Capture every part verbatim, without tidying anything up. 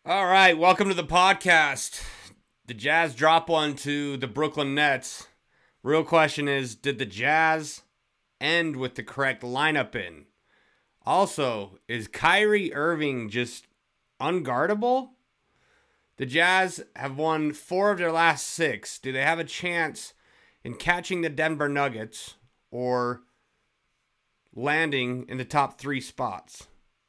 All right, welcome to the podcast. The Jazz drop one to the Brooklyn Nets. Real question is, did the Jazz end with the correct lineup in? Also, is Kyrie Irving just unguardable? The Jazz have won four of their last six. Do they have a chance in catching the Denver Nuggets or landing in the top three spots?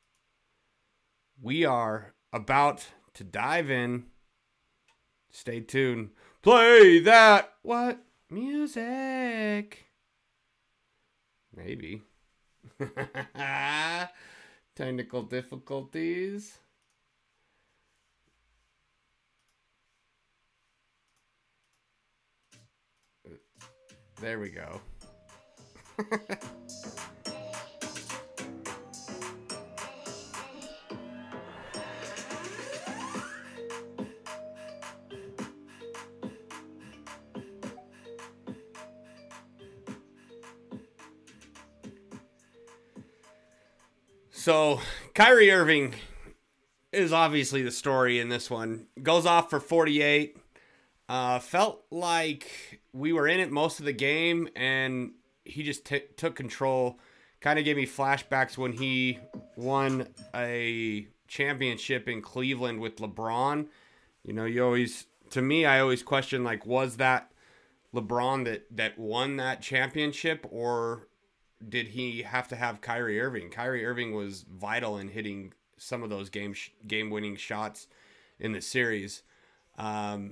We are about to dive in. Stay tuned. Play that what music? Maybe. Technical difficulties. There we go. So, Kyrie Irving is obviously the story in this one. Goes off for forty-eight. Uh, felt like we were in it most of the game, and he just t- took control. Kind of gave me flashbacks when he won a championship in Cleveland with LeBron. You know, you always, to me, I always question, like, was that LeBron that, that won that championship, or did he have to have Kyrie Irving? Kyrie Irving was vital in hitting some of those game sh- game-winning shots in the series. Um,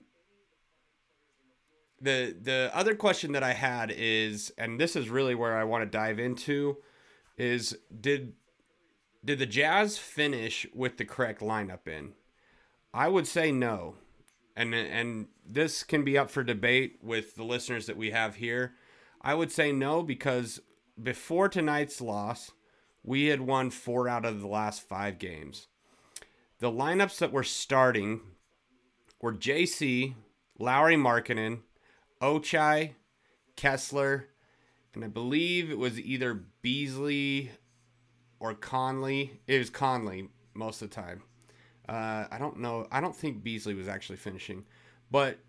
the the other question that I had is, and this is really where I want to dive into, is did did the Jazz finish with the correct lineup in? I would say no. And and this can be up for debate with the listeners that we have here. I would say no because before tonight's loss, we had won four out of the last five games. The lineups that were starting were J C, Lauri Markkanen, Ochai, Kessler, and I believe it was either Beasley or Conley. It was Conley most of the time. Uh, I don't know. I don't think Beasley was actually finishing. But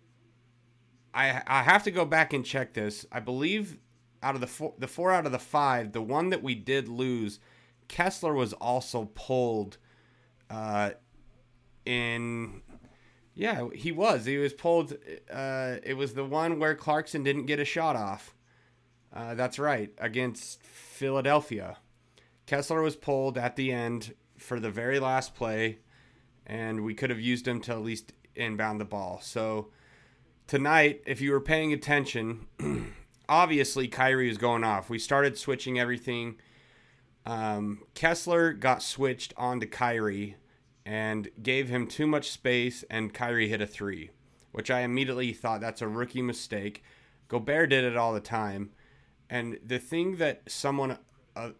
I I have to go back and check this. I believe out of the four, the four out of the five, the one that we did lose, Kessler was also pulled uh, in... Yeah, he was. He was pulled. Uh, it was the one where Clarkson didn't get a shot off. Uh, that's right, against Philadelphia. Kessler was pulled at the end for the very last play, and we could have used him to at least inbound the ball. So tonight, if you were paying attention, obviously Kyrie was going off. We started switching everything. Um, Kessler got switched onto Kyrie and gave him too much space, and Kyrie hit a three, which I immediately thought that's a rookie mistake. Gobert did it all the time. And the thing that someone... Uh,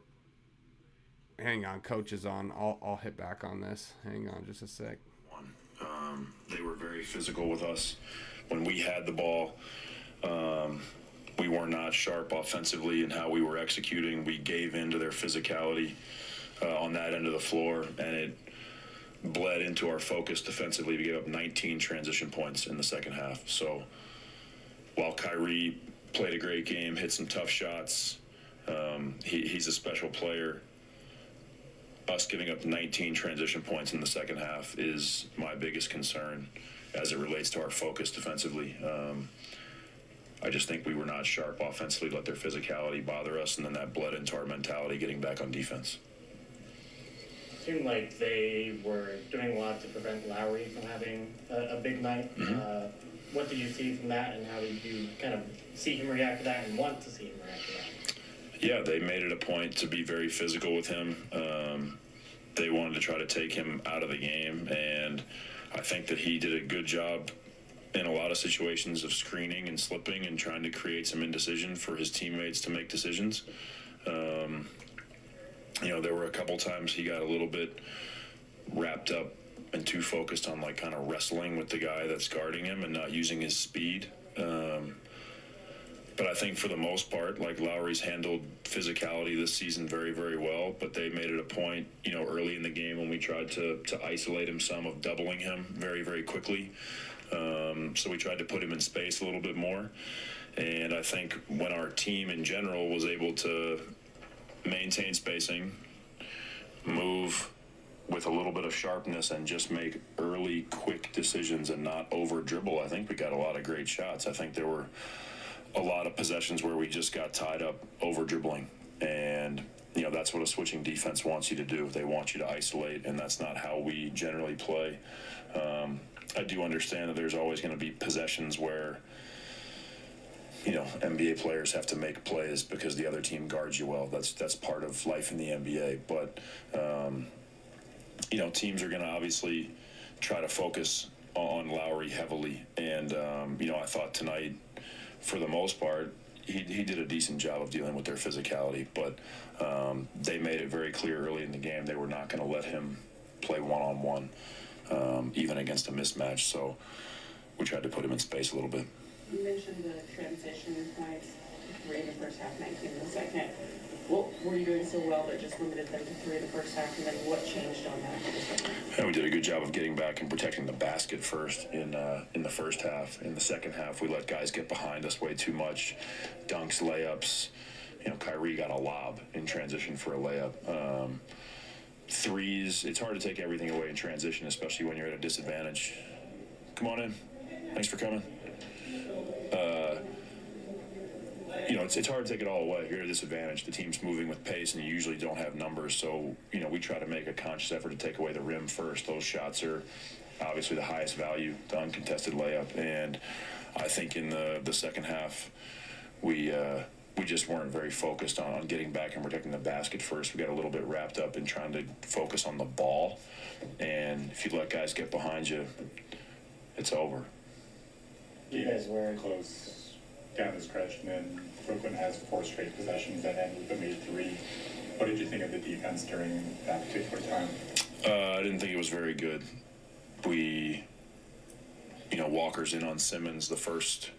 hang on, coach is on. I'll, I'll hit back on this. Hang on just a sec. Um, they were very physical with us. When we had the ball, um, we were not sharp offensively in how we were executing. We gave in to their physicality uh, on that end of the floor, and it bled into our focus defensively. We gave up nineteen transition points in the second half. So while Kyrie played a great game, hit some tough shots, um, he, he's a special player. Us giving up nineteen transition points in the second half is my biggest concern as it relates to our focus defensively. Um, I just think we were not sharp offensively, let their physicality bother us, and then that bled into our mentality getting back on defense. Seemed like they were doing a lot to prevent Lowry from having a, a big night. Mm-hmm. Uh, what did you see from that, and how did you kind of see him react to that and want to see him react to that? Yeah, they made it a point to be very physical with him. Um, they wanted to try to take him out of the game, and I think that he did a good job in a lot of situations of screening and slipping and trying to create some indecision for his teammates to make decisions. Um, you know, there were a couple times he got a little bit wrapped up and too focused on, like, kind of wrestling with the guy that's guarding him and not using his speed. Um, but I think for the most part, like Lowry's handled physicality this season very, very well. But they made it a point, you know, early in the game when we tried to to isolate him some, of doubling him very, very quickly. Um, so we tried to put him in space a little bit more. And I think when our team in general was able to maintain spacing, move with a little bit of sharpness, and just make early, quick decisions and not over dribble, I think we got a lot of great shots. I think there were a lot of possessions where we just got tied up over dribbling. And, you know, that's what a switching defense wants you to do. They want you to isolate, and that's not how we generally play. Um, I do understand that there's always going to be possessions where, you know, N B A players have to make plays because the other team guards you well. That's that's part of life in the N B A. But, um, you know, teams are going to obviously try to focus on Lowry heavily. And, um, you know, I thought tonight, for the most part, he, he did a decent job of dealing with their physicality. But um, they made it very clear early in the game they were not going to let him play one-on-one, um, even against a mismatch. So we tried to put him in space a little bit. You mentioned the transition points, three in the first half, nineteen in the second. What were you doing so well that just limited them to three in the first half, and then what changed on that for the second? And we did a good job of getting back and protecting the basket first in uh, in the first half. In the second half, we let guys get behind us way too much. Dunks, layups. You know, Kyrie got a lob in transition for a layup. Um, threes, it's hard to take everything away in transition, especially when you're at a disadvantage. Come on in. Thanks for coming. Uh, you know, it's, it's hard to take it all away. You're at a disadvantage. The team's moving with pace, and you usually don't have numbers. So, you know, we try to make a conscious effort to take away the rim first. Those shots are obviously the highest value, the uncontested layup. And I think in the, the second half, we uh, we just weren't very focused on, on getting back and protecting the basket first. We got a little bit wrapped up in trying to focus on the ball. And if you let guys get behind you, it's over. You guys were close down the stretch, and then Brooklyn has four straight possessions that end with a made three. What did you think of the defense during that particular time? Uh, I didn't think it was very good. We, you know, Walker's in on Simmons. The first,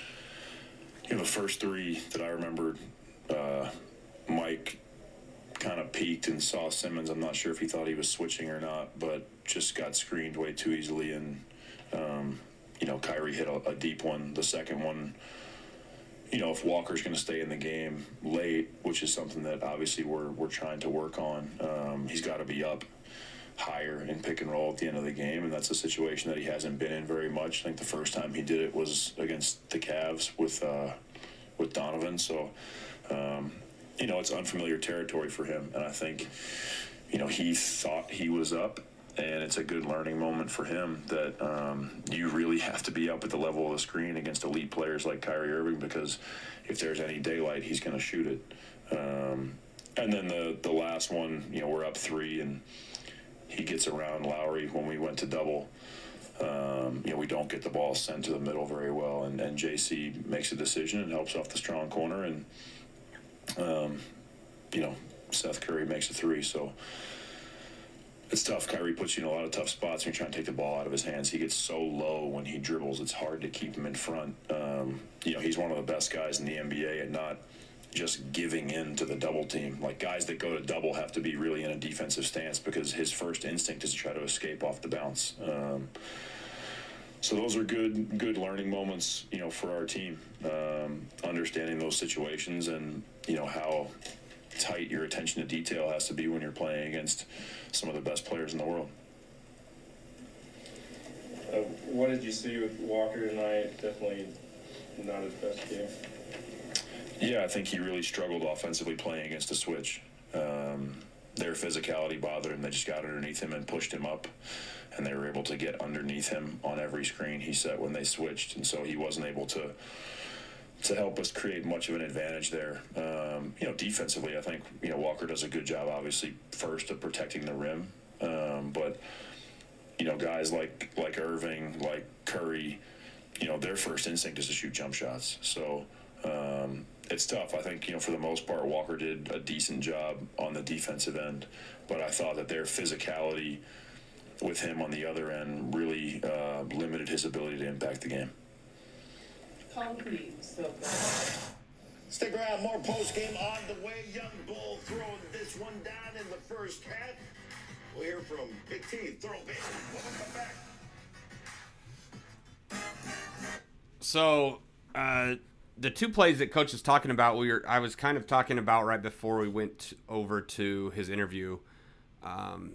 you know, the first three that I remembered, uh, Mike kind of peeked and saw Simmons. I'm not sure if he thought he was switching or not, but just got screened way too easily. And, um, you know, Kyrie hit a, a deep one. The second one, you know, if Walker's going to stay in the game late, which is something that obviously we're we're trying to work on, um, he's got to be up higher in pick and roll at the end of the game, and that's a situation that he hasn't been in very much. I think the first time he did it was against the Cavs with uh, with Donovan. So, um, you know, it's unfamiliar territory for him, and I think, you know, he thought he was up. And it's a good learning moment for him that um, you really have to be up at the level of the screen against elite players like Kyrie Irving, because if there's any daylight, he's going to shoot it. Um, and then the, the last one, you know, we're up three, and he gets around Lowry when we went to double. Um, you know, we don't get the ball sent to the middle very well, and, and J C makes a decision and helps off the strong corner, and, um, you know, Seth Curry makes a three, so... It's tough. Kyrie puts you in a lot of tough spots when you're trying to take the ball out of his hands. He gets so low when he dribbles. It's hard to keep him in front. Um, you know, he's one of the best guys in the N B A at not just giving in to the double team. Like, guys that go to double have to be really in a defensive stance because his first instinct is to try to escape off the bounce. Um, so those are good, good learning moments, you know, for our team. Um, understanding those situations and, you know, how tight your attention to detail has to be when you're playing against some of the best players in the world. Uh, what did you see with Walker tonight? Definitely not his best game. Yeah, I think he really struggled offensively playing against a switch. Um, their physicality bothered him. They just got underneath him and pushed him up, and they were able to get underneath him on every screen he set when they switched, and so he wasn't able to to help us create much of an advantage there. Um, you know, defensively, I think, you know, Walker does a good job, obviously, first of protecting the rim. Um, but, you know, guys like, like Irving, like Curry, you know, their first instinct is to shoot jump shots. So um, it's tough. I think, you know, for the most part, Walker did a decent job on the defensive end. But I thought that their physicality with him on the other end really uh, limited his ability to impact the game. concrete so good. Stick around, more post game on the way. Young Bull throwing this one down in the first half. We'll hear from Big T. Throw big. We'll come back. So, uh, the two plays that Coach is talking about, we were I was kind of talking about right before we went over to his interview. Um,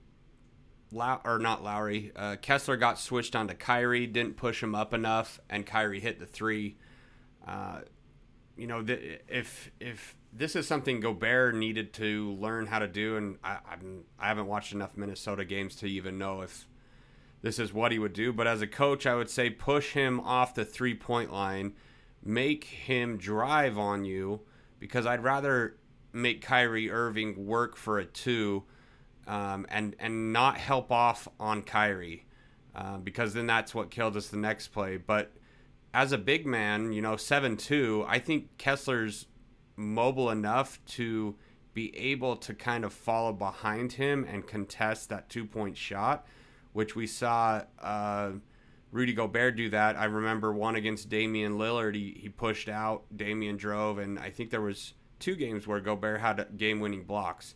Low, or not Lowry. Uh, Kessler got switched onto Kyrie, didn't push him up enough, and Kyrie hit the three. Uh, you know, th- if if this is something Gobert needed to learn how to do, and I I'm, I haven't watched enough Minnesota games to even know if this is what he would do. But as a coach, I would say push him off the three-point line, make him drive on you, because I'd rather make Kyrie Irving work for a two. Um, and and not help off on Kyrie, uh, because then that's what killed us the next play. But as a big man, you know, seven two, I think Kessler's mobile enough to be able to kind of follow behind him and contest that two-point shot, which we saw uh, Rudy Gobert do that. I remember one against Damian Lillard. He, he pushed out, Damian drove, and I think there was two games where Gobert had game-winning blocks.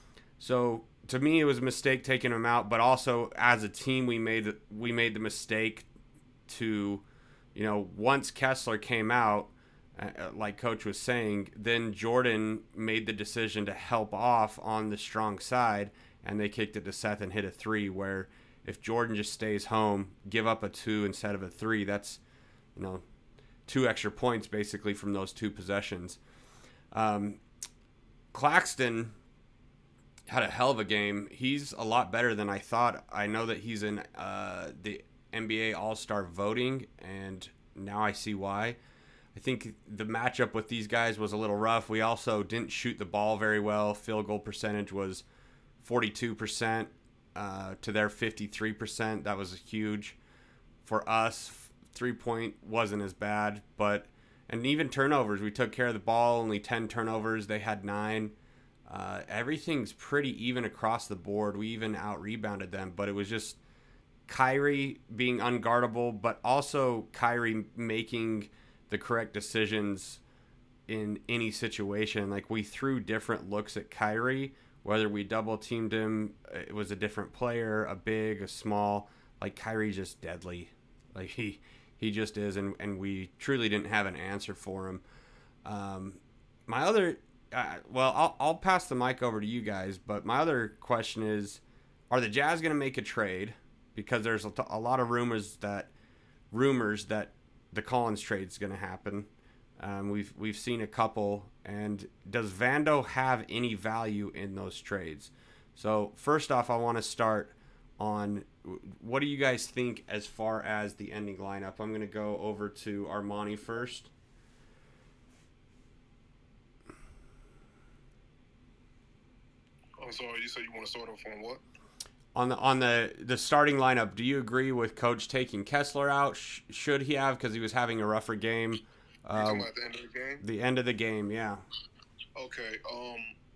So to me, it was a mistake taking him out, but also as a team, we made we made the mistake to, you know, once Kessler came out, uh, like Coach was saying, then Jordan made the decision to help off on the strong side, and they kicked it to Seth and hit a three. Where if Jordan just stays home, give up a two instead of a three, that's, you know, two extra points basically from those two possessions. Um, Claxton had a hell of a game. He's a lot better than I thought. I know that he's in uh, the N B A All-Star voting, and now I see why. I think the matchup with these guys was a little rough. We also didn't shoot the ball very well. Field goal percentage was forty-two percent uh, to their fifty-three percent. That was huge. For us, three-point wasn't as bad, but and even turnovers. We took care of the ball, only ten turnovers. They had nine. Uh, everything's pretty even across the board. We even out-rebounded them, but it was just Kyrie being unguardable, but also Kyrie making the correct decisions in any situation. Like, we threw different looks at Kyrie, whether we double-teamed him, it was a different player, a big, a small. Like, Kyrie's just deadly. Like, he he just is, and, and we truly didn't have an answer for him. Um, my other... Uh, well, I'll, I'll pass the mic over to you guys, but my other question is, are the Jazz going to make a trade? Because there's a, a lot of rumors that rumors that the Collins trade is going to happen. Um, we've we've seen a couple, and does Vando have any value in those trades? So first off, I want to start on what do you guys think as far as the ending lineup? I'm going to go over to Armani first. I'm sorry, you said you want to start off on what? On the on the, the starting lineup, do you agree with Coach taking Kessler out? Sh- should he have, because he was having a rougher game? Uh, you talking about the end of the game? The end of the game, yeah. Okay. Um.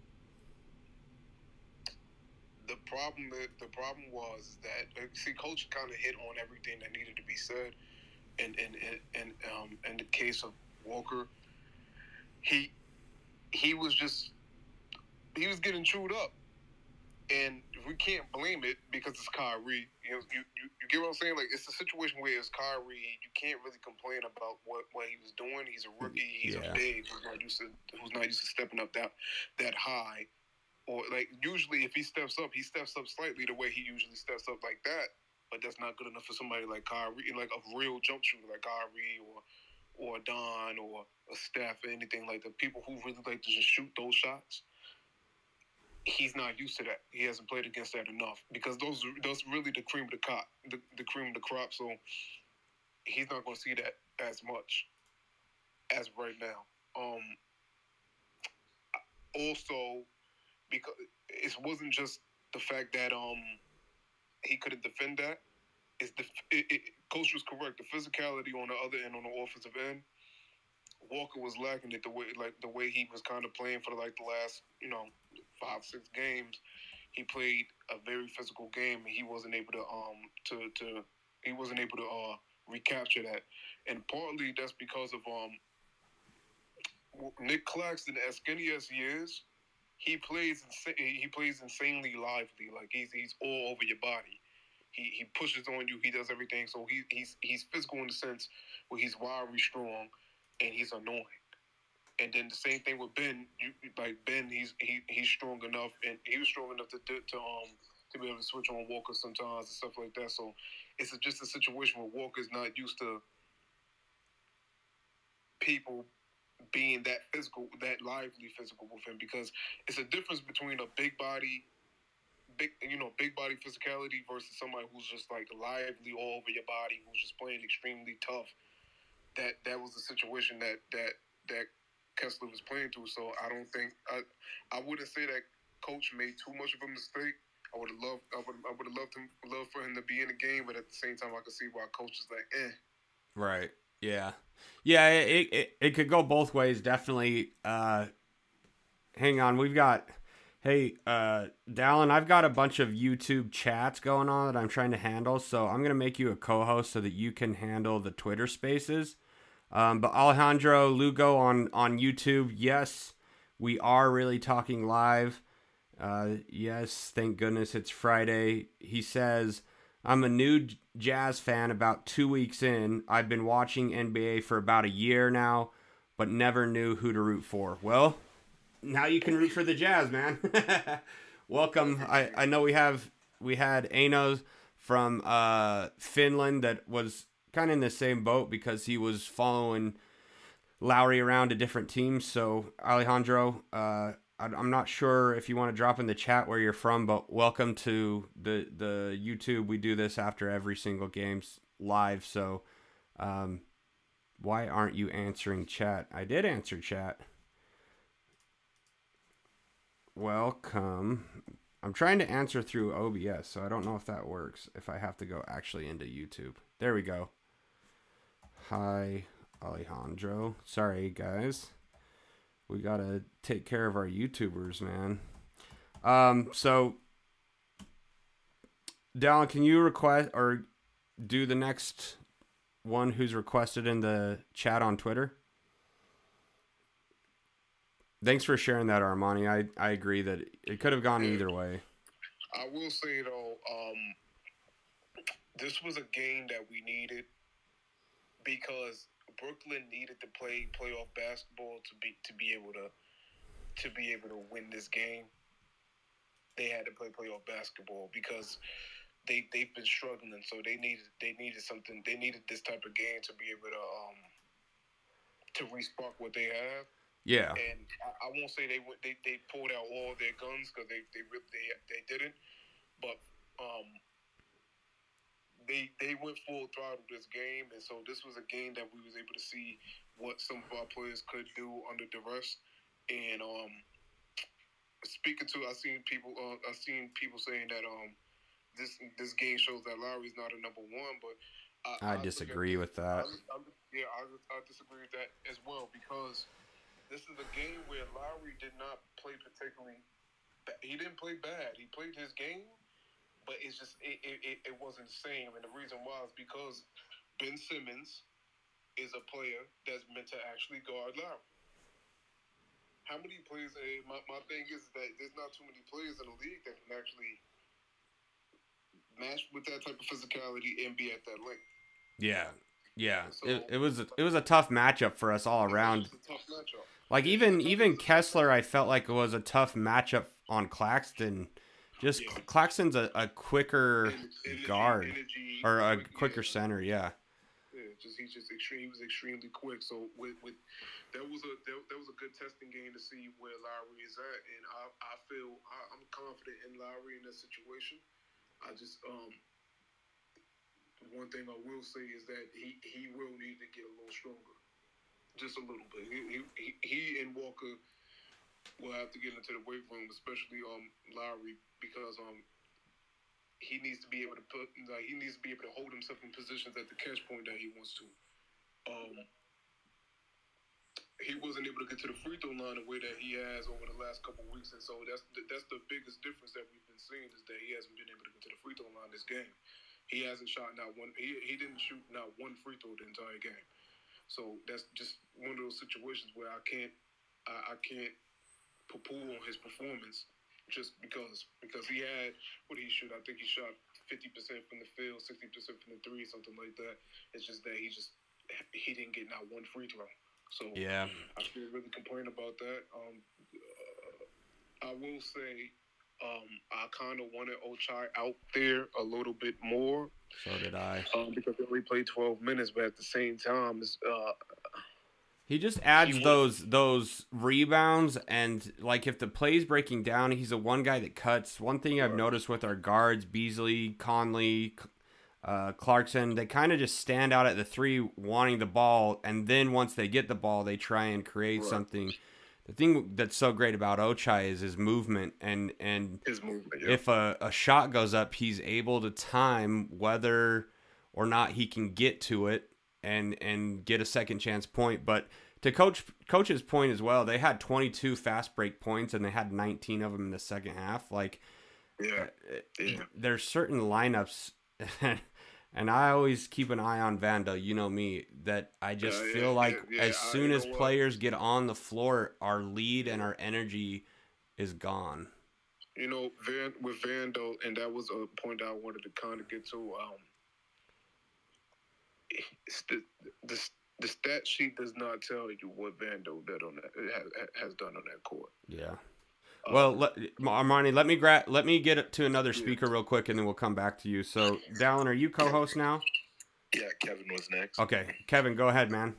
The problem the problem was that see, Coach kind of hit on everything that needed to be said. And and and um in the case of Walker, he he was just he was getting chewed up. And we can't blame it because it's Kyrie. You know, you, you, you get what I'm saying? Like, it's a situation where it's Kyrie. You can't really complain about what, what he was doing. He's a rookie. He's yeah. a big who's not used to who's not used to stepping up that that high. Or like usually, if he steps up, he steps up slightly the way he usually steps up like that. But that's not good enough for somebody like Kyrie, like a real jump shooter like Kyrie or or Don or a Steph or anything like that. People who really like to just shoot those shots. He's not used to that. He hasn't played against that enough because those those really the cream of the crop, the, the cream of the crop. So he's not going to see that as much as right now. Um, also, because it wasn't just the fact that um he couldn't defend that. It's the it, it, Coach was correct. The physicality on the other end, on the offensive end, Walker was lacking it the way like the way he was kind of playing for like the last you know. five, six games, he played a very physical game, and he wasn't able to um to to he wasn't able to uh recapture that. and partly that's because of um Nick Claxton, as skinny as he is, he plays insa- he plays insanely lively. Like he's he's all over your body. He he pushes on you. He does everything. So he he's he's physical in the sense where he's wiry, strong, and he's annoying. And then the same thing with Ben. You like Ben. He's he he's strong enough, and he was strong enough to to, to um to be able to switch on Walker sometimes and stuff like that. So it's a, just a situation where Walker's not used to people being that physical, that lively physical with him, because it's a difference between a big body, big you know, big body physicality versus somebody who's just like lively all over your body, who's just playing extremely tough. That that was the situation that that that Kessler was playing through. So I don't think I I wouldn't say that coach made too much of a mistake. I would have loved I would I would have loved him loved for him to be in the game, but at the same time I could see why coach is like eh. Right. Yeah. Yeah, it, it it could go both ways, definitely. Uh, hang on, we've got, hey, uh, Dallin, I've got a bunch of YouTube chats going on that I'm trying to handle, so I'm going to make you a co-host so that you can handle the Twitter spaces. Um, but Alejandro Lugo on, on YouTube, yes, we are really talking live. Uh, yes, thank goodness it's Friday. He says, I'm a new Jazz fan about two weeks in. I've been watching N B A for about a year now, but never knew who to root for. Well, now you can root for the Jazz, man. Welcome. I, I know we have we had Anos from uh, Finland that was kind of in the same boat because he was following Lowry around to different teams. So, Alejandro, uh, I'm not sure if you want to drop in the chat where you're from, but welcome to the the YouTube. We do this after every single game's live, so um, why aren't you answering chat? I did answer chat. Welcome. I'm trying to answer through O B S, so I don't know if that works, if I have to go actually into YouTube. There we go. Hi, Alejandro. Sorry, guys. We gotta take care of our YouTubers, man. Um, so, Dallin, can you request or do the next one who's requested in the chat on Twitter? Thanks for sharing that, Armani. I, I agree that it could have gone either way. I will say, though, um, this was a game that we needed because Brooklyn needed to play playoff basketball to be to be able to to be able to win this game. They had to play playoff basketball because they they've been struggling, so they needed they needed something. They needed this type of game to be able to um to respark what they have. Yeah. And I, I won't say they went they, they pulled out all their guns because they they they they didn't, but um. They they went full throttle this game, and so this was a game that we was able to see what some of our players could do under duress. And um, speaking to, I seen people, uh, I seen people saying that um, this this game shows that Lowry's not a number one, but I, I, I disagree with that. I, I, yeah, I, I disagree with that as well because this is a game where Lowry did not play particularly. He didn't play bad. He played his game. But it's just, it, it, it wasn't the same. And the reason why is because Ben Simmons is a player that's meant to actually guard Lowry. How many players, uh, my, my thing is that there's not too many players in the league that can actually match with that type of physicality and be at that length. Yeah. Yeah. So, it, it was it was a tough matchup for us all around. It was a tough matchup. Like even even Kessler, I felt like it was a tough matchup on Claxton. Just yeah. Claxton's a, a quicker energy, guard energy, or a quick, quicker yeah. center, yeah. Yeah, just he's just extreme. He was extremely quick. So with, with that was a that, that was a good testing game to see where Lowry is at, and I I feel I, I'm confident in Lowry in that situation. I just um one thing I will say is that he, he will need to get a little stronger, just a little bit. He he, he and Walker will have to get into the weight room, especially um Lowry. Because um he needs to be able to put like he needs to be able to hold himself in positions at the catch point that he wants to. Um, he wasn't able to get to the free throw line the way that he has over the last couple of weeks, and so that's the, that's the biggest difference that we've been seeing is that he hasn't been able to get to the free throw line this game. He hasn't shot not one. He he didn't shoot not one free throw the entire game. So that's just one of those situations where I can't, I, I can't poo-poo on his performance just because because he had what he should. I think he shot fifty percent from the field, sixty percent from the three, something like that. It's just that he just he didn't get not one free throw. So yeah, I can't really complain about that. Um, uh, I will say um, I kind of wanted Ochai out there a little bit more. So did I. Um, because they only played twelve minutes, but at the same time, it's, uh, he just adds he those those rebounds, and like if the play's breaking down, he's a one guy that cuts. One thing I've noticed with our guards, Beasley, Conley, uh, Clarkson, they kind of just stand out at the three wanting the ball, and then once they get the ball, they try and create right. something. The thing that's so great about Ochai is his movement, and and his movement. Yeah. if a, a shot goes up, he's able to time whether or not he can get to it and and get a second chance point. But to coach coach's point as well, they had twenty-two fast break points and they had nineteen of them in the second half. Like, yeah, yeah. there's certain lineups. And I always keep an eye on Vando, you know me, that I just uh, yeah, feel like yeah, yeah, as I, soon you as know players get on the floor, our lead and our energy is gone. You know, Van, with Vando, and that was a point I wanted to kind of get to. Um, it's the, the the stat sheet does not tell you what Vando did on that has, has done on that court. Yeah. Well, let, Armani, let me gra- let me get to another speaker real quick, and then we'll come back to you. So, Dallin, are you co-host now? Yeah, Kevin was next. Okay, Kevin, go ahead, man.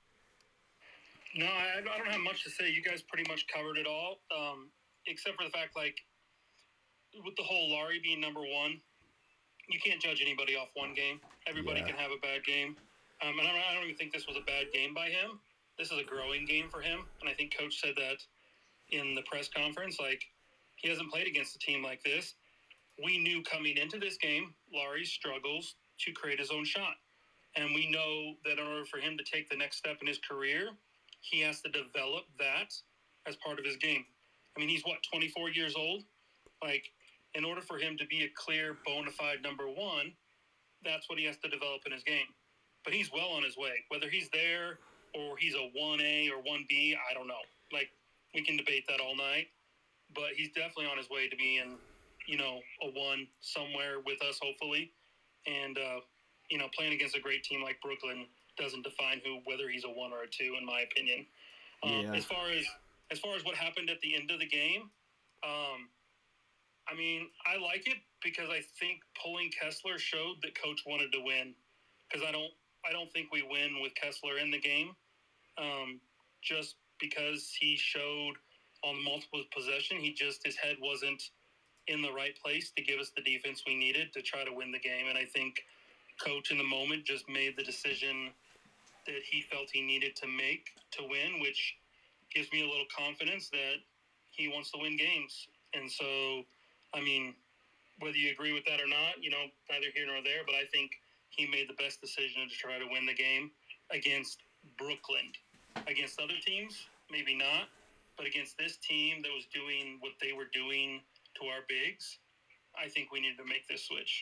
No, I, I don't have much to say. You guys pretty much covered it all, um, except for the fact, like, with the whole Larry being number one, you can't judge anybody off one game. Everybody Yeah. can have a bad game. Um, and I don't, I don't even think this was a bad game by him. This is a growing game for him, and I think Coach said that in the press conference. Like, he hasn't played against a team like this. We knew coming into this game, Larry struggles to create his own shot. And we know that in order for him to take the next step in his career, he has to develop that as part of his game. I mean, he's, what, twenty-four years old? Like, in order for him to be a clear, bona fide number one, that's what he has to develop in his game. But he's well on his way. Whether he's there or he's a one A or one B, I don't know. Like, we can debate that all night. But he's definitely on his way to being, you know, a one somewhere with us, hopefully. And, uh, you know, playing against a great team like Brooklyn doesn't define who, whether he's a one or a two, in my opinion. Um, Yeah. As far as as far as what happened at the end of the game, um, I mean, I like it because I think pulling Kessler showed that Coach wanted to win. Because I don't, I don't think we win with Kessler in the game, um, just because he showed on multiple possession, he just his head wasn't in the right place to give us the defense we needed to try to win the game. And I think Coach in the moment just made the decision that he felt he needed to make to win, which gives me a little confidence that he wants to win games. And so, I mean, whether you agree with that or not, you know, neither here nor there, but I think he made the best decision to try to win the game against Brooklyn. Against other teams, maybe not, but against this team that was doing what they were doing to our bigs, I think we needed to make this switch.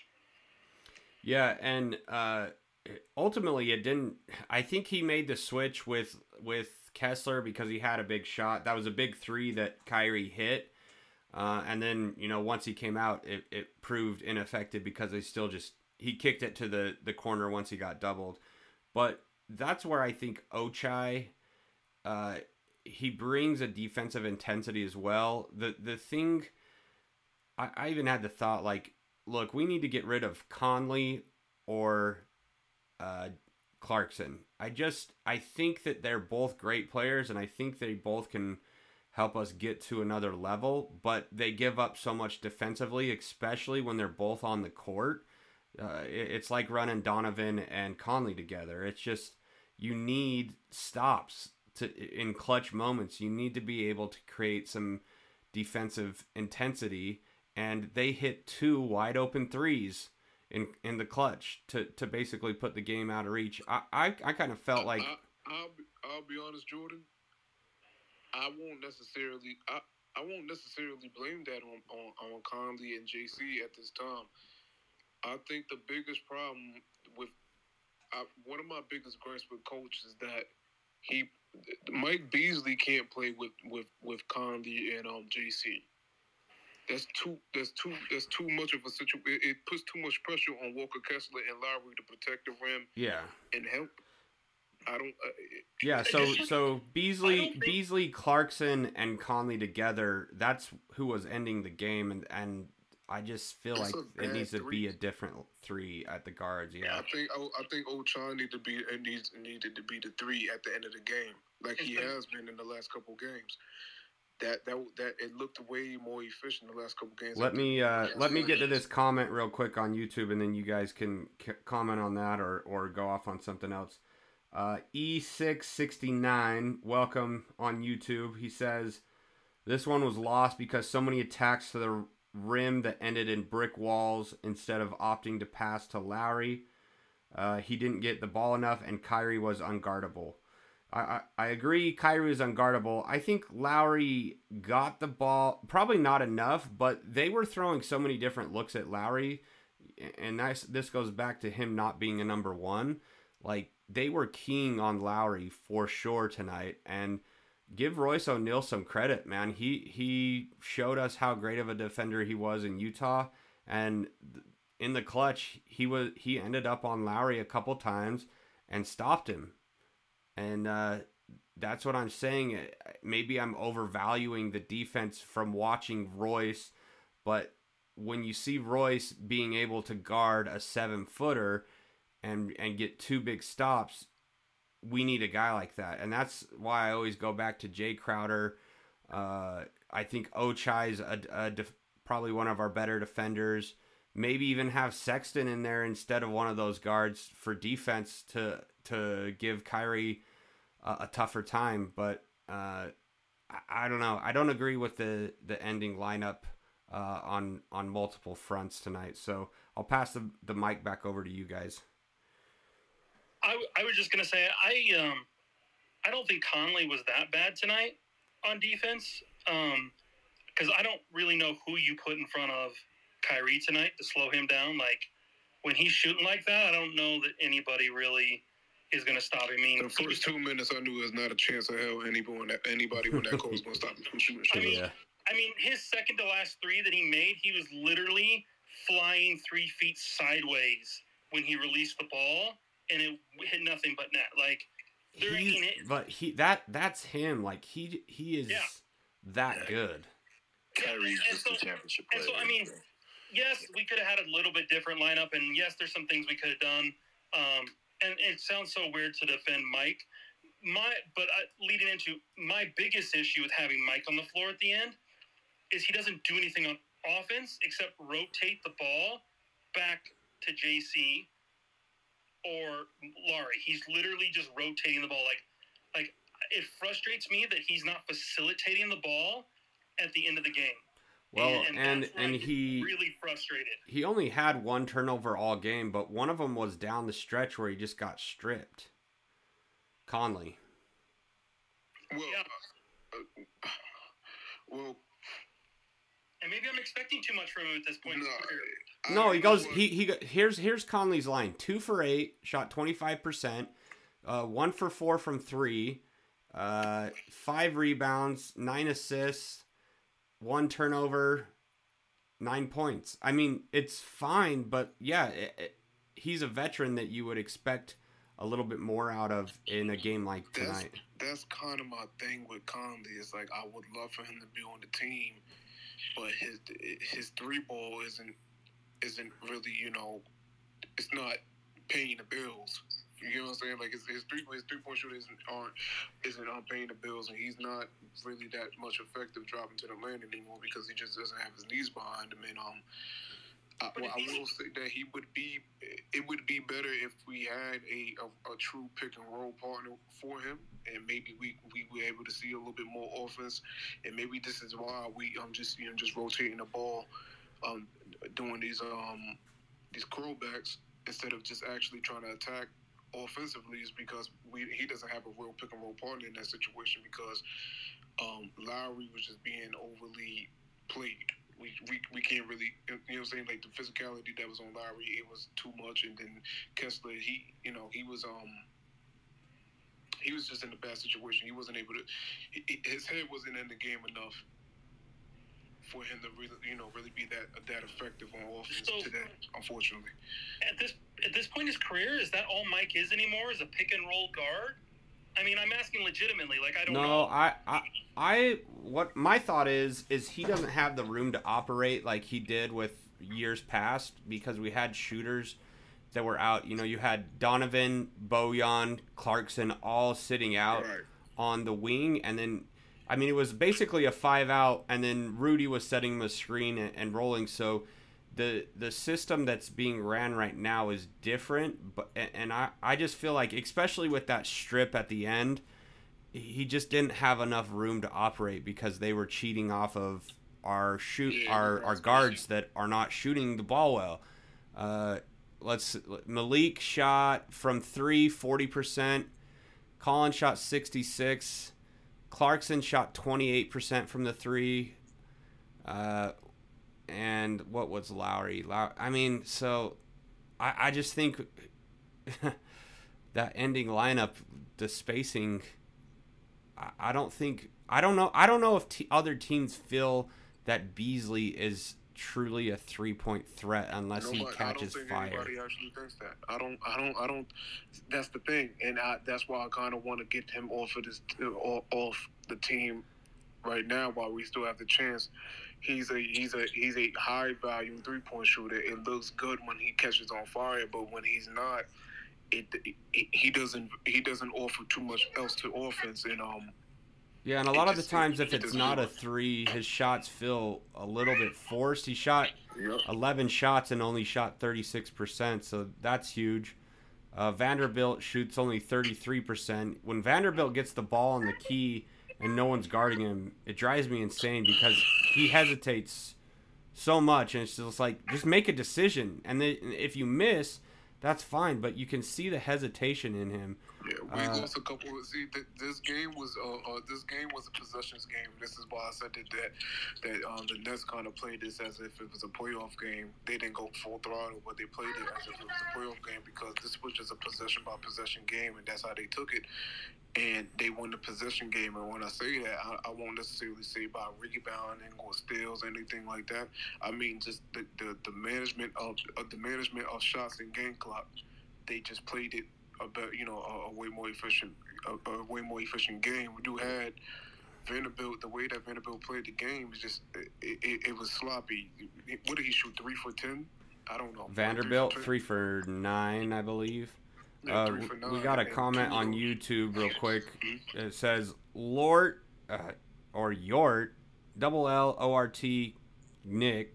Yeah, and uh, ultimately it didn't. I think he made the switch with with Kessler because he had a big shot. That was a big three that Kyrie hit. Uh, and then, you know, once he came out, it, it proved ineffective because they still just, he kicked it to the, the corner once he got doubled. But that's where I think Ochai, uh, he brings a defensive intensity as well. The the thing, I, I even had the thought, like, look, we need to get rid of Conley or uh, Clarkson. I just, I think that they're both great players, and I think they both can help us get to another level, but they give up so much defensively, especially when they're both on the court. Uh, it, it's like running Donovan and Conley together. It's just, you need stops to in clutch moments. You need to be able to create some defensive intensity, and they hit two wide open threes in in the clutch to, to basically put the game out of reach. I I, I kind of felt like... I, I'll, be, I'll be honest, Jordan. I won't necessarily I, I won't necessarily blame that on, on, on Conley and J C at this time. I think the biggest problem with I, one of my biggest gripes with Coach is that he Mike Beasley can't play with with with Conley and um J C. That's too. That's too. That's too much of a situation. It, it puts too much pressure on Walker Kessler and Lowry to protect the rim. Yeah. And help. I don't. Uh, yeah. So so Beasley, think... Beasley, Clarkson, and Conley together. That's who was ending the game, and and I just feel like it needs to three. be a different three at the guards. Yeah. I think. I, I think Ochan need to be. It needs needed to be the three at the end of the game, like he has been in the last couple games. That that that it looked way more efficient the last couple games. Let me uh, let me get to this comment real quick on YouTube, and then you guys can c- comment on that or or go off on something else. Uh, E six sixty-nine, welcome on YouTube. He says this one was lost because so many attacks to the rim that ended in brick walls instead of opting to pass to Lowry. Uh, he didn't get the ball enough, and Kyrie was unguardable. I, I, I agree Kyrie is unguardable. I think Lowry got the ball, probably not enough, but they were throwing so many different looks at Lowry, and that's, this goes back to him not being a number one. Like, they were keying on Lowry for sure tonight, and give Royce O'Neal some credit, man. He he showed us how great of a defender he was in Utah, and in the clutch, he was he ended up on Lowry a couple times and stopped him. And uh, that's what I'm saying. Maybe I'm overvaluing the defense from watching Royce, but when you see Royce being able to guard a seven-footer and and get two big stops, we need a guy like that. And that's why I always go back to Jay Crowder. Uh, I think Ochai's a, a def- probably one of our better defenders. Maybe even have Sexton in there instead of one of those guards for defense to to give Kyrie a, a tougher time. But uh, I, I don't know. I don't agree with the, the ending lineup uh, on on multiple fronts tonight. So I'll pass the, the mic back over to you guys. I, I was just gonna say I um I don't think Conley was that bad tonight on defense. Um, because I don't really know who you put in front of Kyrie tonight to slow him down. Like, when he's shooting like that, I don't know that anybody really is going to stop him. I mean, the first two minutes, I knew there was not a chance of hell anybody, anybody when that coach was going to stop him from shooting. I mean, yeah. I mean, his second to last three that he made, he was literally flying three feet sideways when he released the ball, and it hit nothing but net. Like, during He's, it, but he that that's him. Like he he is Yeah. that good. Kyrie's and just so- a championship and player. so, I mean, yes, we could have had a little bit different lineup, and yes, there's some things we could have done. Um, and it sounds so weird to defend Mike. My, but I, leading into my biggest issue with having Mike on the floor at the end is he doesn't do anything on offense except rotate the ball back to J C or Laurie. He's literally just rotating the ball. Like, like it frustrates me that he's not facilitating the ball at the end of the game. Well, and and that's where and I get he really frustrated. he only had one turnover all game, but one of them was down the stretch where he just got stripped. Conley. Well, Yeah. uh, uh, well, And maybe I'm expecting too much from him at this point in his no, career. I- No, I he know goes. what- He he. go- Here's here's Conley's line: two for eight, shot twenty five percent, uh, one for four from three, uh, five rebounds, nine assists, one turnover, nine points. I mean, it's fine, but yeah, it, it, he's a veteran that you would expect a little bit more out of in a game like That's, tonight. that's kind of my thing with Conley. It's like I would love for him to be on the team, but his his three ball isn't isn't really, you know, it's not paying the bills. You know what I'm saying? Like his, his three his three point shooter isn't aren't isn't on paying the bills, and he's not really that much effective dropping to the lane anymore because he just doesn't have his knees behind him. And um, I, well, I will say that he would be it would be better if we had a, a a true pick and roll partner for him, and maybe we we were able to see a little bit more offense, and maybe this is why we um just you know just rotating the ball, um doing these um these curlbacks instead of just actually trying to attack offensively, is because we he doesn't have a real pick and roll partner in that situation because um Lowry was just being overly played. we, we we can't really, you know what I'm saying, like the physicality that was on Lowry, it was too much. And then Kessler, he, you know, he was um he was just in a bad situation. He wasn't able to, he, his head wasn't in the game enough for him to really, you know, really be that that effective on offense So- today, unfortunately. At this at this point in his career, is that all Mike is anymore? Is a pick and roll guard? I mean, I'm asking legitimately. Like, I don't No, know. I, I, I, what my thought is, is he doesn't have the room to operate like he did with years past because we had shooters that were out. You know, you had Donovan, Bojan, Clarkson all sitting out Right. on the wing, and then, I mean, it was basically a five out, and then Rudy was setting him a screen and, and rolling. So the the system that's being ran right now is different, but and I, I just feel like, especially with that strip at the end, he just didn't have enough room to operate because they were cheating off of our shoot Yeah, our, that's our guards that are not shooting the ball well. Uh, let's Malik shot from three forty percent. Colin shot sixty-six. Clarkson shot twenty-eight percent from the three. Uh, and what was Lowry? Low- I mean, so I, I just think that ending lineup, the spacing, I, I don't think, I don't know, I don't know if t- other teams feel that Beasley is truly a three-point threat unless he Nobody- catches I don't think fire. anybody actually thinks that. I don't. I don't. I don't. That's the thing, and I, that's why I kind of want to get him off of this, off, off the team right now while we still have the chance. He's a he's a he's a high value three point shooter. It looks good when he catches on fire, but when he's not, it, it he doesn't he doesn't offer too much else to offense. And um, Yeah, and a It lot of the just- times, it if it's doesn't not a work. three, his shots feel a little bit forced. He shot yep. eleven shots and only shot thirty-six percent, so that's huge. Uh, Vanderbilt shoots only thirty-three percent. When Vanderbilt gets the ball on the key and no one's guarding him, it drives me insane because he hesitates so much, and it's just like, just make a decision. And then if you miss, that's fine, but you can see the hesitation in him. Yeah, we Uh, lost a couple. Of, see, th- this game was uh, uh, this game was a possessions game. This is why I said that that, that um, the Nets kind of played this as if it was a playoff game. They didn't go full throttle, but they played it as if it was a playoff game because this was just a possession by possession game, and that's how they took it. And they won the possession game. And when I say that, I, I won't necessarily say by rebounding or steals, anything like that. I mean just the, the, the management of, of the management of shots and game clock. They just played it a better, you know, a, a way more efficient, a, a way more efficient game. We do had Vanderbilt. The way that Vanderbilt played the game was just it, it, it was sloppy. What did he shoot? Three for ten? I don't know. Vanderbilt, Three for three for nine, I believe. ten? Yeah, Uh, three for we nine got a and comment two on goals. YouTube real quick. It says Lort uh, or Yort, double L O R T, Nick,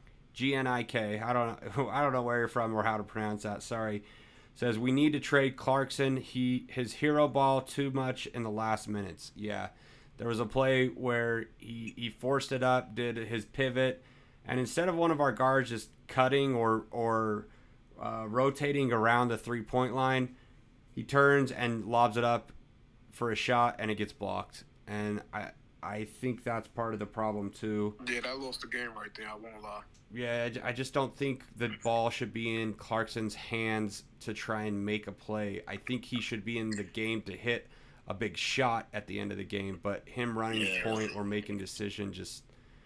G N I K. I don't know. I don't know where you're from or how to pronounce that. Sorry. Says we need to trade Clarkson. He his hero ball too much in the last minutes. Yeah, there was a play where he he forced it up, did his pivot, and instead of one of our guards just cutting or or uh, rotating around the three point line, he turns and lobs it up for a shot, and it gets blocked. And I I think that's part of the problem too. Yeah, that lost the game right there. I won't lie. Yeah, I j- I just don't think the ball should be in Clarkson's hands to try and make a play. I think he should be in the game to hit a big shot at the end of the game. But him running Yeah. point or making decision just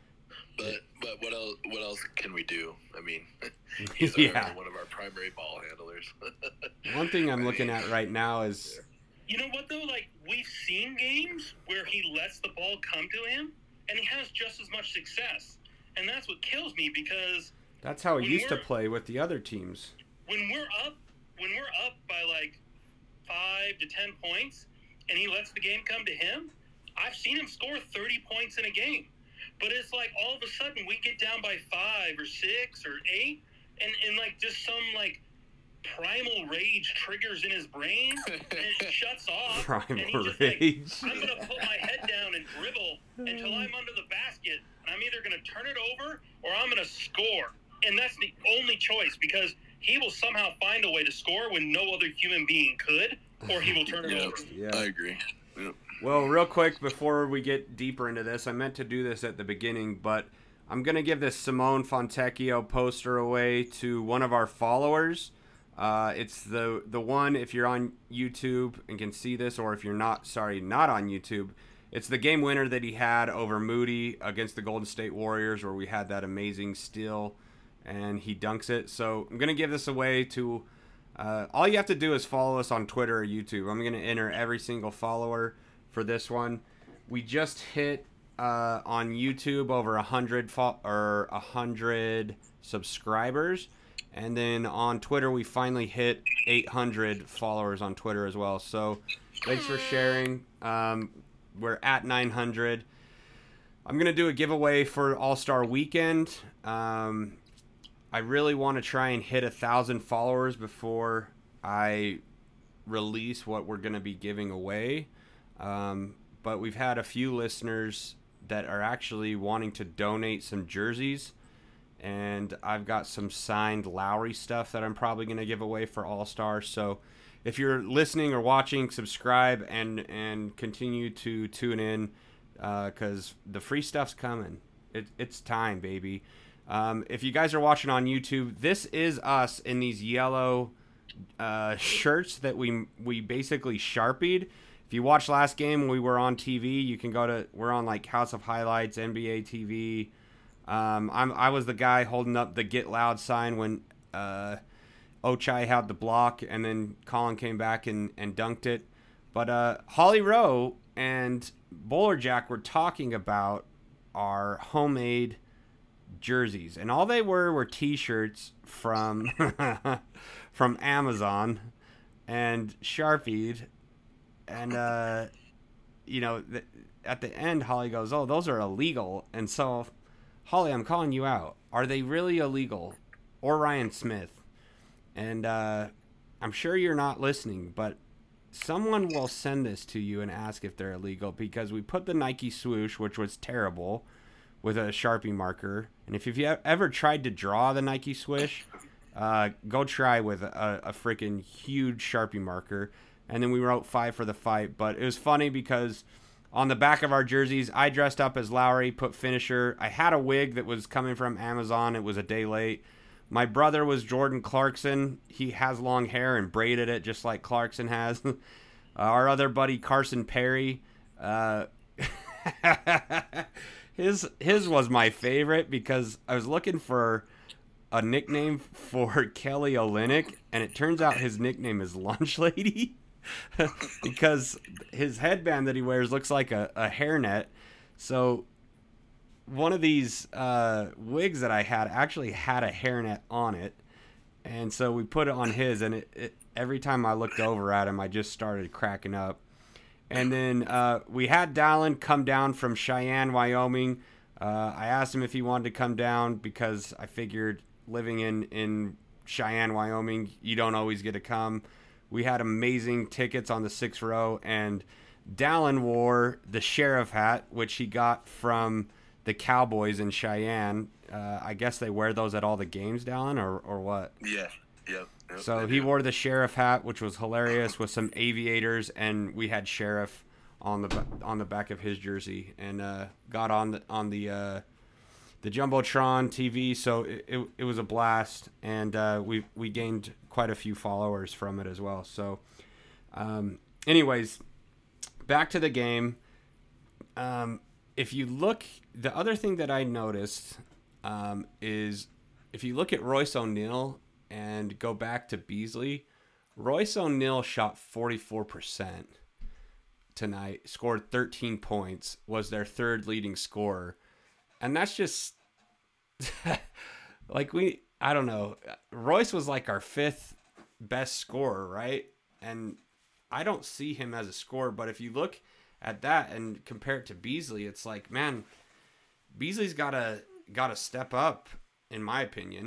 But but what else what else can we do? I mean, he's Yeah. our, one of our primary ball handlers. one thing I'm I looking mean, at right now is You know what, though? Like, we've seen games where he lets the ball come to him, and he has just as much success. And that's what kills me because that's how he When used to we're- play with the other teams. when we're up, when we're up by like five to ten points, and he lets the game come to him, I've seen him score thirty points in a game. But it's like all of a sudden we get down by five or six or eight, and, and like just some like primal rage triggers in his brain, and it shuts off. and Primal he just rage. like, I'm gonna put my head down and dribble until I'm under the basket, and I'm either gonna turn it over or I'm gonna score. And that's the only choice because he will somehow find a way to score when no other human being could, or he will turn it yeah, over. Yeah. I agree. Yeah. Well, real quick before we get deeper into this, I meant to do this at the beginning, but I'm going to give this Simone Fontecchio poster away to one of our followers. Uh, it's the the one, if you're on YouTube and can see this, or if you're not, sorry, not on YouTube, it's the game winner that he had over Moody against the Golden State Warriors, where we had that amazing steal, and he dunks it. So I'm going to give this away to, uh, all you have to do is follow us on Twitter or YouTube. I'm going to enter every single follower for this one. We just hit uh, on YouTube over a hundred fo- or a hundred subscribers. And then on Twitter, we finally hit eight hundred followers on Twitter as well. So thanks for sharing. Um, we're at nine hundred. I'm going to do a giveaway for All-Star Weekend. Um, I really want to try and hit one thousand followers before I release what we're going to be giving away. Um, but we've had a few listeners that are actually wanting to donate some jerseys. And I've got some signed Lowry stuff that I'm probably going to give away for All-Star. So if you're listening or watching, subscribe and, and continue to tune in because uh, the free stuff's coming. It, it's time, baby. Um, if you guys are watching on YouTube, this is us in these yellow uh, shirts that we we basically Sharpied. If you watched last game, we were on T V. You can go to, we're on like House of Highlights, N B A T V. Um, I'm, I was the guy holding up the Get Loud sign when uh, Ochai had the block, and then Colin came back and, and dunked it. But uh, Holly Rowe and Bowler Jack were talking about our homemade jerseys, and all they were were T-shirts from from Amazon and Sharpied, and uh, you know, th- at the end, Holly goes, "Oh, those are illegal," and so. Holly, I'm calling you out. Are they really illegal? Or Ryan Smith? And uh, I'm sure you're not listening, but someone will send this to you and ask if they're illegal because we put the Nike swoosh, which was terrible, with a Sharpie marker. And if you've ever tried to draw the Nike swoosh, uh, go try with a, a freaking huge Sharpie marker. And then we wrote five for the fight. But it was funny because on the back of our jerseys, I dressed up as Lowry, put finisher. I had a wig that was coming from Amazon. It was a day late. My brother was Jordan Clarkson. He has long hair and braided it just like Clarkson has. Our other buddy, Carson Perry, uh, his his was my favorite because I was looking for a nickname for Kelly Olynyk, and it turns out his nickname is Lunch Lady. Because his headband that he wears looks like a, a hairnet. So one of these uh, wigs that I had actually had a hairnet on it. And so we put it on his, and it, it, every time I looked over at him, I just started cracking up. And then uh, we had Dallin come down from Cheyenne, Wyoming. Uh, I asked him if he wanted to come down because I figured living in, in Cheyenne, Wyoming, you don't always get to come. We had amazing tickets on the sixth row, and Dallin wore the sheriff hat, which he got from the Cowboys in Cheyenne. Uh, I guess they wear those at all the games, Dallin, or, or what? Yeah, yep. yep so he wore the sheriff hat, which was hilarious, with some aviators, and we had sheriff on the on the back of his jersey, and uh, got on the on the uh, the Jumbotron T V. So it, it, it was a blast, and uh, we we gained quite a few followers from it as well. So, um, anyways, back to the game. Um, if you look, the other thing that I noticed um, is if you look at Royce O'Neal and go back to Beasley, Royce O'Neal shot forty-four percent tonight, scored thirteen points, was their third leading scorer. And that's just like we, I don't know. Royce was like our fifth best scorer, right? And I don't see him as a scorer, but if you look at that and compare it to Beasley, it's like, man, Beasley's got to got to step up, in my opinion.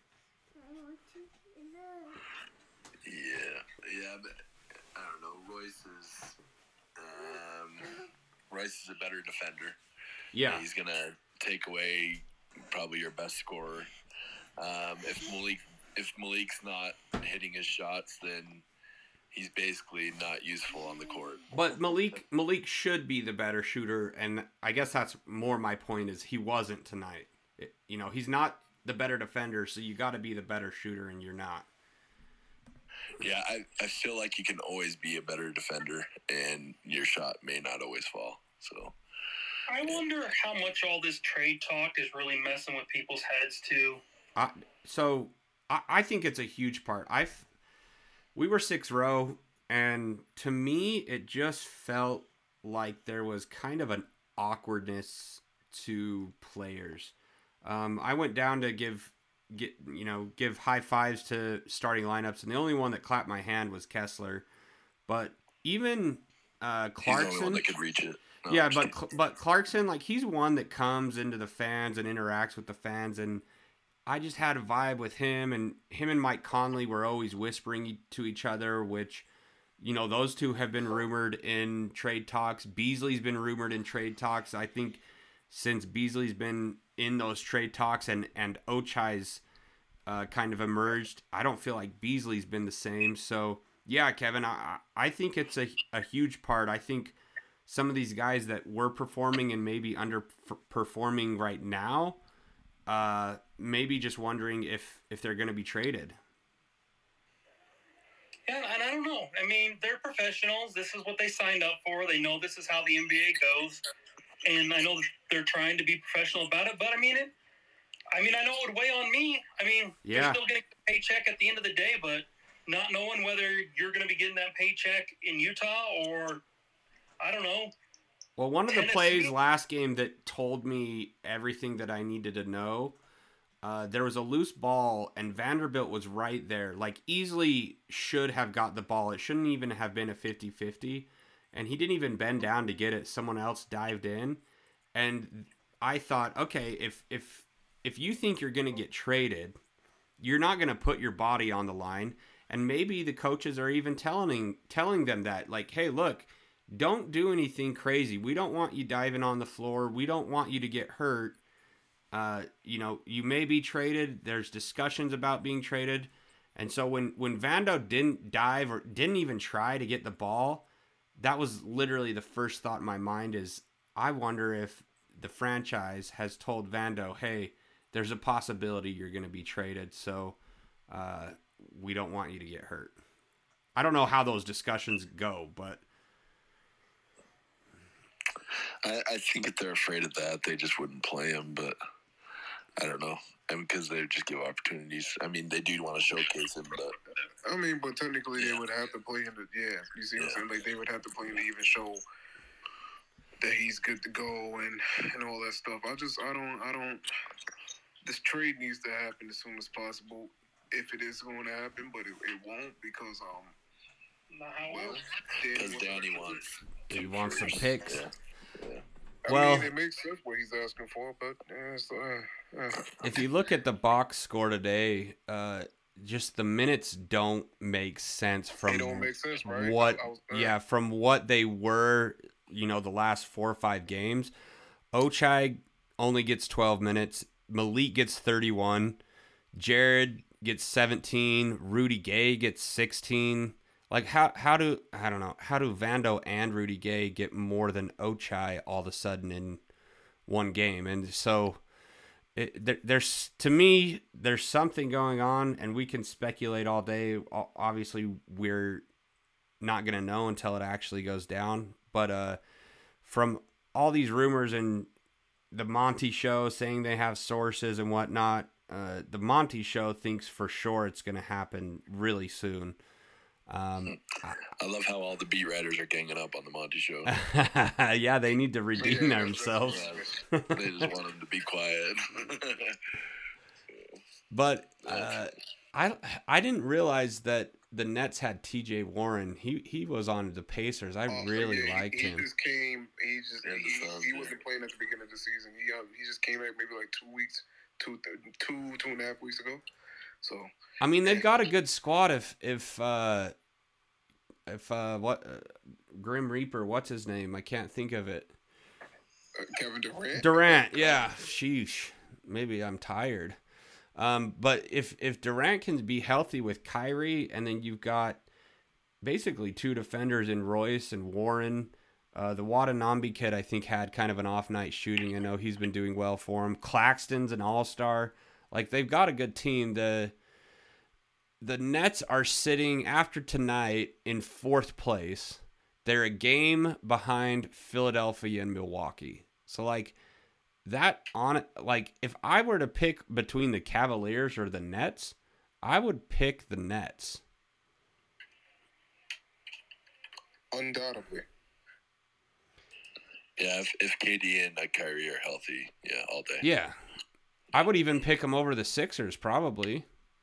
Yeah, yeah, but I don't know. Royce is, um, Royce is a better defender. Yeah, he's gonna take away probably your best scorer. Um, if Malik, if Malik's not hitting his shots, then he's basically not useful on the court. But Malik Malik should be the better shooter, and I guess that's more my point is he wasn't tonight. It, you know, he's not the better defender, so you got to be the better shooter, and you're not. Yeah, I, I feel like you can always be a better defender, and your shot may not always fall. So I wonder how much all this trade talk is really messing with people's heads too. I, so I, I think it's a huge part. I we were sixth row, and to me, it just felt like there was kind of an awkwardness to players. Um, I went down to give get you know give high fives to starting lineups, and the only one that clapped my hand was Kessler. But even uh, Clarkson, he's the only one that could reach it. No, yeah, but but Clarkson, like, he's one that comes into the fans and interacts with the fans, and I just had a vibe with him, and him and Mike Conley were always whispering to each other, which, you know, those two have been rumored in trade talks. Beasley's been rumored in trade talks. I think since Beasley's been in those trade talks and, and Ochai's uh, kind of emerged, I don't feel like Beasley's been the same. So, yeah, Kevin, I, I think it's a, a huge part. I think some of these guys that were performing and maybe underperforming right now, uh, maybe just wondering if, if they're going to be traded. Yeah, and I don't know. I mean, they're professionals. This is what they signed up for. They know this is how the N B A goes. And I know they're trying to be professional about it. But, I mean, it. I mean, I know it would weigh on me. I mean, yeah. You're still getting a paycheck at the end of the day, but not knowing whether you're going to be getting that paycheck in Utah or, I don't know. Well, one of the Tennessee. plays last game that told me everything that I needed to know, uh, there was a loose ball, and Vanderbilt was right there. Like, easily should have got the ball. It shouldn't even have been a fifty-fifty. And he didn't even bend down to get it. Someone else dived in. And I thought, okay, if if if you think you're going to get traded, you're not going to put your body on the line. And maybe the coaches are even telling telling them that, like, hey, look, don't do anything crazy. We don't want you diving on the floor. We don't want you to get hurt. Uh, you know, you may be traded. There's discussions about being traded. And so when, when Vando didn't dive or didn't even try to get the ball, that was literally the first thought in my mind is, I wonder if the franchise has told Vando, hey, there's a possibility you're going to be traded, so uh, we don't want you to get hurt. I don't know how those discussions go, but I, I think if they're afraid of that, they just wouldn't play him, but I don't know. And because they just give opportunities. I mean, they do want to showcase him, but I mean, but technically they would have to play him to, yeah, you see what I'm saying? Like, they would have to play him to even show that he's good to go and, and all that stuff. I just, I don't, I don't, this trade needs to happen as soon as possible if it is going to happen, but it, it won't because, um, well, because Danny wants, he wants some picks. Yeah. Yeah. I Well, mean, it makes sense what he's asking for, but yeah, it's, uh, uh. if you look at the box score today, uh, just the minutes don't make sense from They don't make sense, right? what, I was- uh. yeah, from what they were, you know, the last four or five games. Ochai only gets twelve minutes. Malik gets thirty-one. Jared gets seventeen. Rudy Gay gets sixteen. Like, how how do, I don't know, how do Vando and Rudy Gay get more than Ochai all of a sudden in one game? And so, it, there, there's, to me, there's something going on, and we can speculate all day. Obviously, we're not going to know until it actually goes down. But uh, from all these rumors and the Monty Show saying they have sources and whatnot, uh, the Monty Show thinks for sure it's going to happen really soon. Um, I love how all the beat writers are ganging up on the Monty Show. Yeah, they need to redeem Yeah, themselves. Yeah, they just want them to be quiet. But uh, I I didn't realize that the Nets had T J Warren. He he was on the Pacers. I Oh, really yeah, he- liked he, him. just came. He just Yeah, the he, Suns, he yeah. wasn't playing at the beginning of the season. He um, he just came back maybe like two weeks, two two two and a half weeks ago. So I mean, they've got a good squad. If if uh, if uh, what uh, Grim Reaper, what's his name? I can't think of it. uh, Kevin Durant. Durant, yeah. Sheesh. Maybe I'm tired. Um, but if if Durant can be healthy with Kyrie, and then you've got basically two defenders in Royce and Warren, Uh, the Watanabe kid, I think, had kind of an off night shooting. I know he's been doing well for him. Claxton's an all-star. Like, they've got a good team. The the Nets are sitting, after tonight, in fourth place. They're a game behind Philadelphia and Milwaukee. So, like, that on like, if I were to pick between the Cavaliers or the Nets, I would pick the Nets. Undoubtedly. Yeah, if, if K D and uh, Kyrie are healthy, yeah, all day. Yeah. I would even pick them over the Sixers, probably.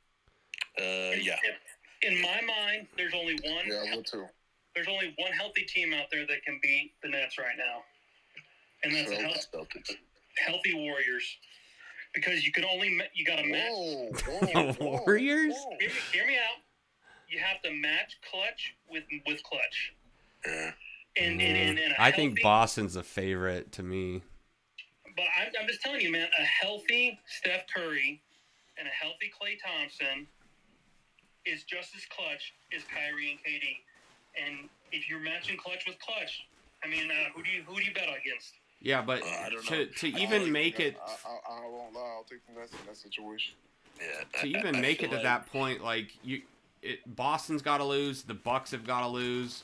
Uh, yeah. In my mind, there's only one. Yeah, I would too. There's only one healthy team out there that can beat the Nets right now, and that's the health, Celtics. healthy Warriors. Because you can only you got to match. Whoa, whoa, whoa, Warriors? whoa. Hear me, hear me out. You have to match clutch with with clutch. Yeah. And, and, and, and a I think healthy- Boston's a favorite to me. But I'm, I'm just telling you, man, a healthy Steph Curry and a healthy Klay Thompson is just as clutch as Kyrie and K D. And if you're matching clutch with clutch, I mean, uh, who do you who do you bet against? Yeah, but Uh, I don't to, know. to I even like make the it Nets. I, I, I won't lie. I'll take the Nets in that situation. Yeah. to I- even I make feel it to like- that point, like you, it, Boston's got to lose, the Bucks have got to lose,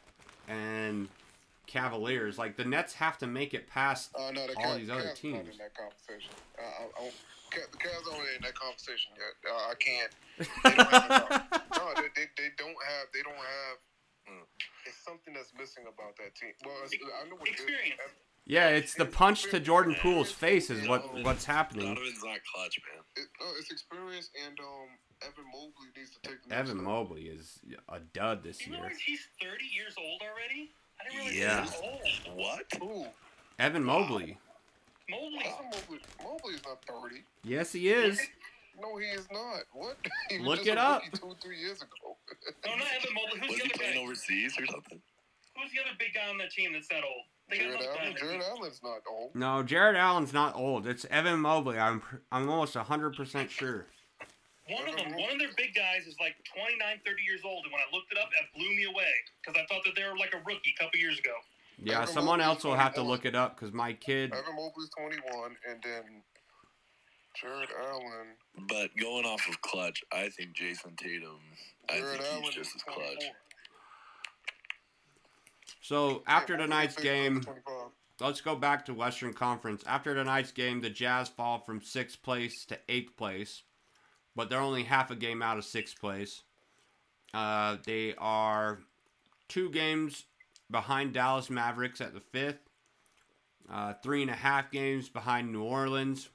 and Cavaliers. Like, the Nets have to make it past Uh, no, the all Cavs, these other Cavs teams. not in that conversation. Uh, I, I, won't- Ca- the Cavs aren't in that conversation yet. Uh, I can't. They don't have, no, they, they, they don't have. They don't have. Mm, it's something that's missing about that team. Well, it's, I know what it is. Experience. Yeah, it's the punch to Jordan Poole's face is what what's happening. Donovan's not clutch, man. It, no, it's experience, and um, Evan Mobley needs to take the next Evan step. Mobley is a dud this Do you year. realize he's thirty years old already? I didn't realize Yeah. he was old. What? Who? Evan Mobley. Mobley. Evan Mobley. Mobley is not thirty. Yes, he is. No, he is not. What? He was Look just it a up. rookie Two, three years ago. No, not Evan Mobley. Who's Was the he other playing guy? overseas or something? Who's the other big guy on the team that's that old? They got Jared another guy Allen. that- Jared Allen's not old. No, Jared Allen's not old. It's Evan Mobley. I'm I'm almost one hundred percent sure. One of them, one of their big guys is like twenty-nine, thirty years old, and when I looked it up, it blew me away because I thought that they were like a rookie a couple years ago. Yeah, Evan someone Mobley's else will have to twenty-one. look it up because my kid. Evan Mobley's twenty-one, and then Jared Allen. But going off of clutch, I think Jason Tatum, I Jared think Allen he's is just as clutch. twenty-four. So after Yeah, tonight's Mobley's game, twenty-five. let's go back to Western Conference. After tonight's game, the Jazz fall from sixth place to eighth place, but they're only half a game out of sixth place. Uh, they are two games behind Dallas Mavericks at the fifth, uh, three and a half games behind New Orleans,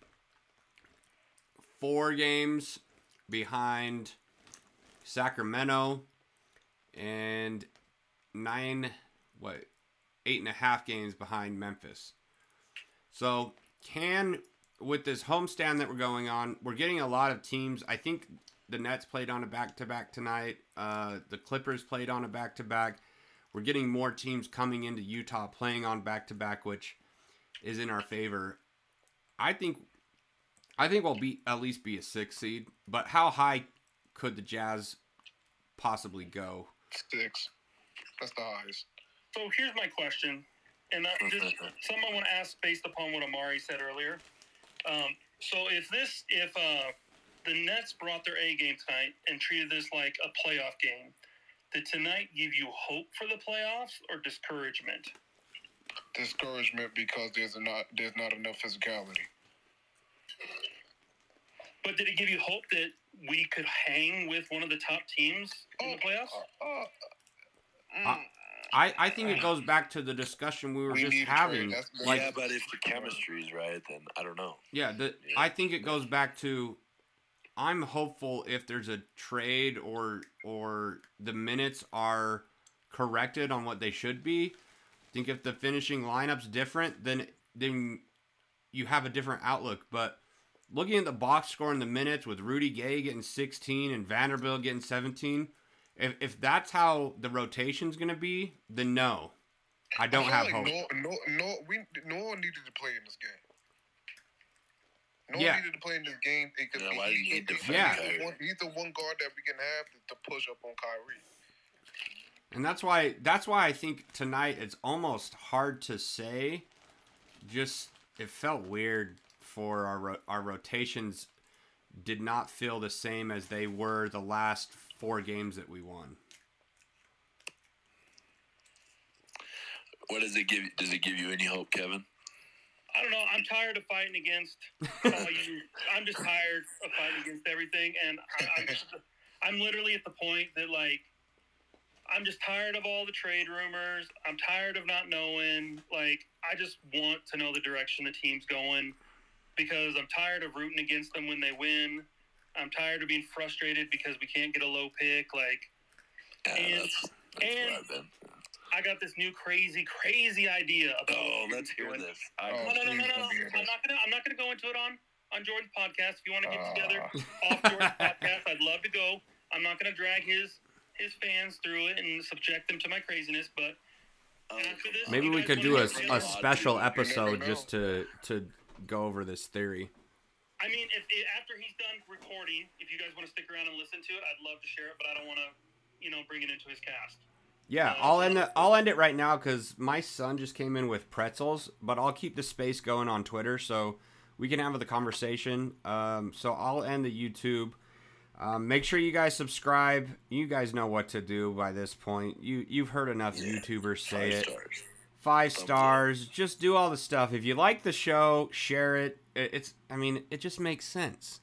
four games behind Sacramento, and nine, what, eight and a half games behind Memphis. So, can, with this homestand that we're going on, we're getting a lot of teams. I think the Nets played on a back-to-back tonight. Uh, the Clippers played on a back-to-back. We're getting more teams coming into Utah playing on back-to-back, which is in our favor. I think I think we'll be at least be a six seed, but how high could the Jazz possibly go? Six. That's the highest. So here's my question, and I, this, something I want to ask based upon what Amari said earlier. Um, so if this, if uh, the Nets brought their A game tonight and treated this like a playoff game, did tonight give you hope for the playoffs or discouragement? Discouragement because there's not there's not enough physicality. But did it give you hope that we could hang with one of the top teams in the playoffs? Uh, Uh, I, I think it goes back to the discussion we were We just need a trade. having. That's- Like, yeah, but if the chemistry's right, then I don't know. yeah, the, I think it goes back to I'm hopeful if there's a trade or or the minutes are corrected on what they should be. I think if the finishing lineup's different, then then you have a different outlook. But looking at the box score in the minutes with Rudy Gay getting sixteen and Vanderbilt getting seventeen, if if that's how the rotation's gonna be, then no, I don't I feel have like hope. No, no, no, we no one needed to play in this game. No Yeah. one needed to play in this game. It could Yeah, be, why do you he- need to he's, defend Yeah. he's, the Kyrie? one, he's the one guard that we can have to, to push up on Kyrie. And that's why that's why I think tonight it's almost hard to say. Just it felt weird for our ro- our rotations did not feel the same as they were the last four games that we won. What does it give? Does it give you any hope, Kevin? I don't know. I'm tired of fighting against all you. I'm just tired of fighting against everything, and I, I'm just, I'm literally at the point that like I'm just tired of all the trade rumors. I'm tired of not knowing. Like I just want to know the direction the team's going because I'm tired of rooting against them when they win. I'm tired of being frustrated because we can't get a low pick. Like, Yeah, and that's, that's and what I've been. I got this new crazy, crazy idea about. Oh, what let's we're hear doing. this. I, Oh, No, no, no, no, please no. let me hear I'm this. not gonna. I'm not gonna go into it on on Jordan's podcast. If you want to get Ah. together off Jordan's podcast, I'd love to go. I'm not gonna drag his his fans through it and subject them to my craziness. But um, after this, Maybe you we guys could do a, wanna get a together? special You never episode know. just to to go over this theory. I mean, if, if after he's done recording, if you guys want to stick around and listen to it, I'd love to share it. But I don't want to, you know, bring it into his cast. Yeah, I'll end the, I'll end it right now because my son just came in with pretzels, but I'll keep the space going on Twitter so we can have the conversation. Um, so I'll end the YouTube. Um, make sure you guys subscribe. You guys know what to do by this point. You you've heard enough Yeah, YouTubers say five it. stars. Five Thumbs up. stars. Just do all the stuff. If you like the show, share it. It- It's I mean, it just makes sense.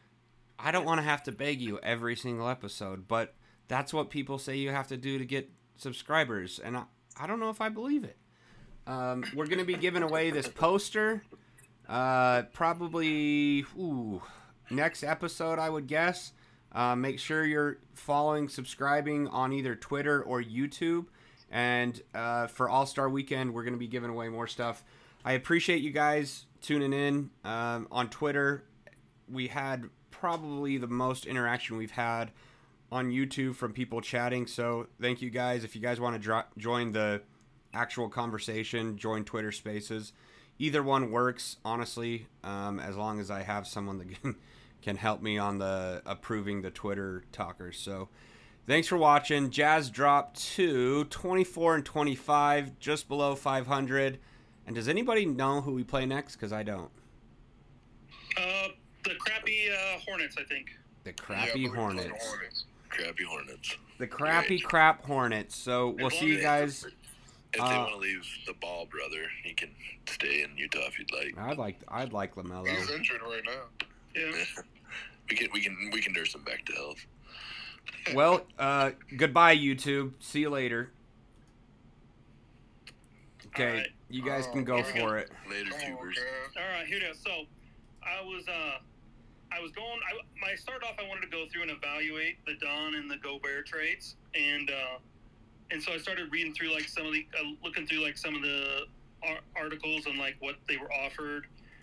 I don't want to have to beg you every single episode, but that's what people say you have to do to get subscribers, and I, I don't know if I believe it. Um, we're going to be giving away this poster uh, probably ooh, next episode, I would guess. Uh, make sure you're following, subscribing on either Twitter or YouTube. And uh, for All-Star Weekend, we're going to be giving away more stuff. I appreciate you guys tuning in um, on Twitter. We had probably the most interaction we've had on YouTube from people chatting. So thank you guys. If you guys want to dro- join the actual conversation, join Twitter Spaces. Either one works, honestly, um, as long as I have someone that can, can help me on the approving the Twitter talkers. So thanks for watching. Jazz dropped to twenty-four and twenty-five, just below five hundred. And does anybody know who we play next? Because I don't. Uh, the crappy uh, Hornets, I think. The crappy Yeah, but we play the Hornets. Hornets. Crappy Hornets. The crappy Great. crap Hornets. So we'll As see long you as- guys. If Uh, they want to leave the ball, brother, he can stay in Utah if you'd like. I'd like I'd like LaMelo. He's injured right now. Yeah. We can we can we can nurse him back to health. Well, uh, goodbye, YouTube. See you later. Okay, Alright. you guys can Oh, go here we for it. Later, Come on, tubers. Kev. All right, here it is. So, I was uh, I was going. I my start off. I wanted to go through and evaluate the Don and the Gobert trades, and uh, and so I started reading through like some of the, uh, looking through like some of the ar- articles and like what they were offered,